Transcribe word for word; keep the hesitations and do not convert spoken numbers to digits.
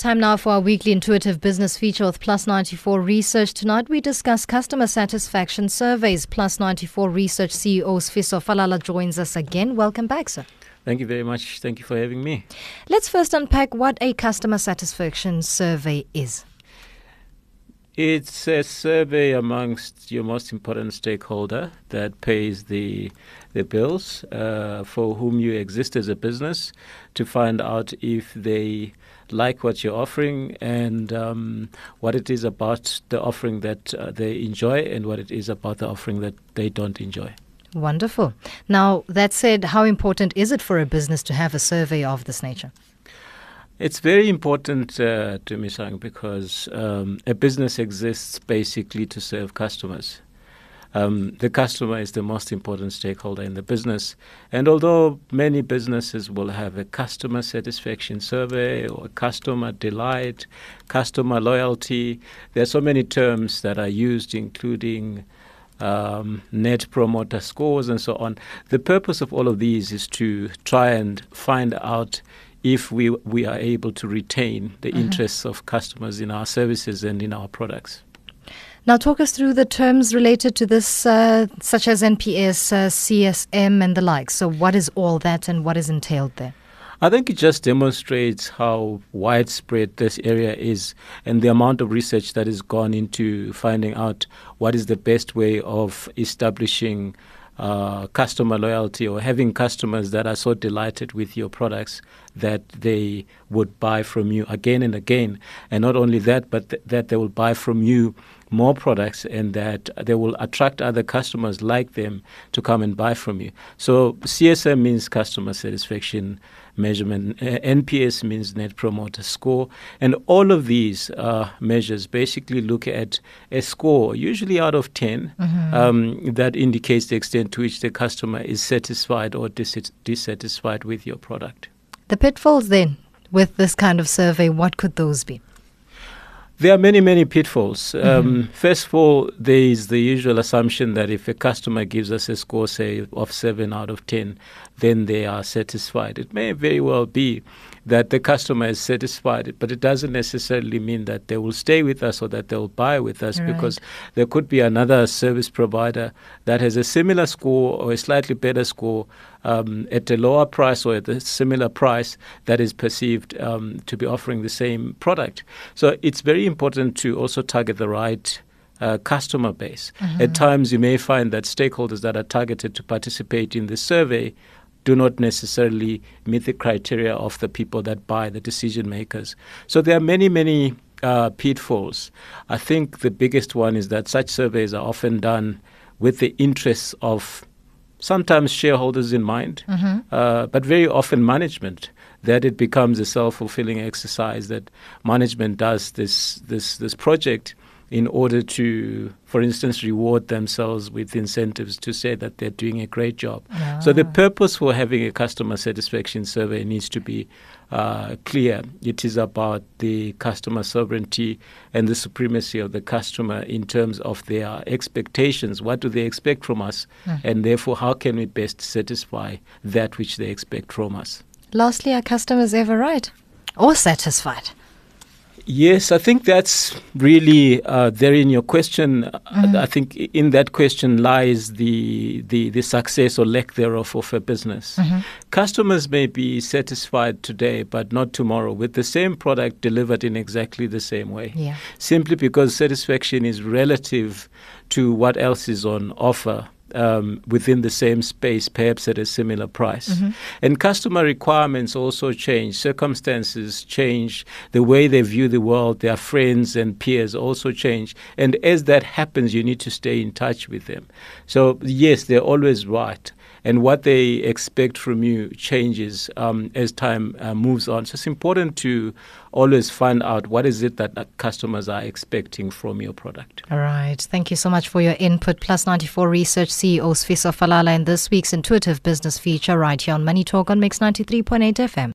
Time now for our weekly intuitive business feature with Plus ninety-four Research. Tonight we discuss customer satisfaction surveys. Plus ninety-four Research C E O Sfiso Falala joins us again. Welcome back, sir. Thank you very much. Thank you for having me. Let's first unpack what a customer satisfaction survey is. It's a survey amongst your most important stakeholder that pays the the bills uh, for whom you exist as a business, to find out if they like what you're offering and um, what it is about the offering that uh, they enjoy and what it is about the offering that they don't enjoy. Wonderful. Now, that said, how important is it for a business to have a survey of this nature? It's very important uh, to me, Sang, because um, a business exists basically to serve customers. Um, the customer is the most important stakeholder in the business. And although many businesses will have a customer satisfaction survey or customer delight, customer loyalty, there are so many terms that are used, including um, net promoter scores and so on. The purpose of all of these is to try and find out if we we are able to retain the mm-hmm. interests of customers in our services and in our products. Now, talk us through the terms related to this, uh, such as N P S, uh, C S M and the like. So what is all that and what is entailed there? I think it just demonstrates how widespread this area is and the amount of research that has gone into finding out what is the best way of establishing Uh, customer loyalty or having customers that are so delighted with your products that they would buy from you again and again. And not only that, but th- that they will buy from you more products and that they will attract other customers like them to come and buy from you. So C S M means customer satisfaction measurement. Uh, N P S means net promoter score. And all of these uh, measures basically look at a score, usually out of ten, mm-hmm. um, that indicates the extent to which the customer is satisfied or dis- dissatisfied with your product. The pitfalls then with this kind of survey, what could those be? There are many, many pitfalls. Mm-hmm. Um, first of all, there is the usual assumption that if a customer gives us a score, say, of seven out of ten, then they are satisfied. It may very well be that the customer is satisfied, but it doesn't necessarily mean that they will stay with us or that they will buy with us, right, because there could be another service provider that has a similar score or a slightly better score um, at a lower price or at a similar price that is perceived um, to be offering the same product. So it's very important to also target the right Uh, customer base. Mm-hmm. At times you may find that stakeholders that are targeted to participate in the survey do not necessarily meet the criteria of the people that buy, the decision makers. So there are many, many uh, pitfalls. I think the biggest one is that such surveys are often done with the interests of sometimes shareholders in mind, mm-hmm. uh, but very often management, that it becomes a self-fulfilling exercise that management does this this this project in order to, for instance, reward themselves with incentives to say that they're doing a great job. Ah. So the purpose for having a customer satisfaction survey needs to be uh, clear. It is about the customer sovereignty and the supremacy of the customer in terms of their expectations. What do they expect from us? Mm. And therefore, how can we best satisfy that which they expect from us? Lastly, are customers ever right or satisfied? Yes, I think that's really uh, there in your question. Mm-hmm. I think in that question lies the, the, the success or lack thereof of a business. Mm-hmm. Customers may be satisfied today, but not tomorrow, with the same product delivered in exactly the same way. Yeah. Simply because satisfaction is relative to what else is on offer Um, within the same space, perhaps at a similar price. Mm-hmm. And customer requirements also change. Circumstances change. The way they view the world, their friends and peers also change. And as that happens, you need to stay in touch with them. So, yes, they're always right. And what they expect from you changes um, as time uh, moves on. So it's important to always find out what is it that customers are expecting from your product. All right. Thank you so much for your input. Plus ninety-four Research C E O Sfiso Falala in this week's Intuitive Business feature right here on Money Talk on Mix ninety-three point eight F M.